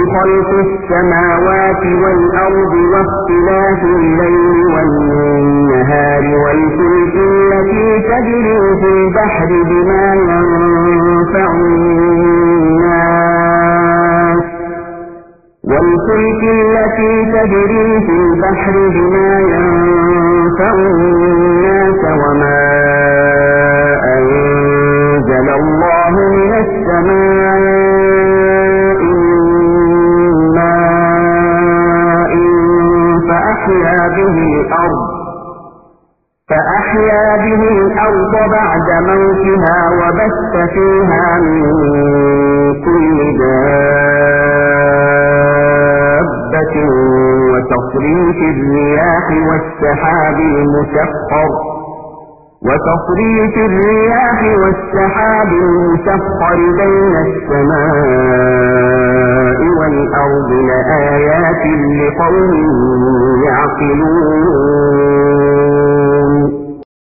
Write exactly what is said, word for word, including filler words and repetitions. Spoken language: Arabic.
خلق السماوات والأرض واختلاف الليل والنهار والفلك التي تجري في البحر بما ينفع الناس والفلك التي تجري في البحر بما ينفع الناس وما أنزل الله من السماء من ماء فأحيا به الأرض فأحيا به الأرض بعد موتها وبث فيها من كل دابة وتصريف الرياح والسحاب المسخر وتصريف الرياح والسحاب المسخر بين السماء والأرض لآيات لقوم يعقلون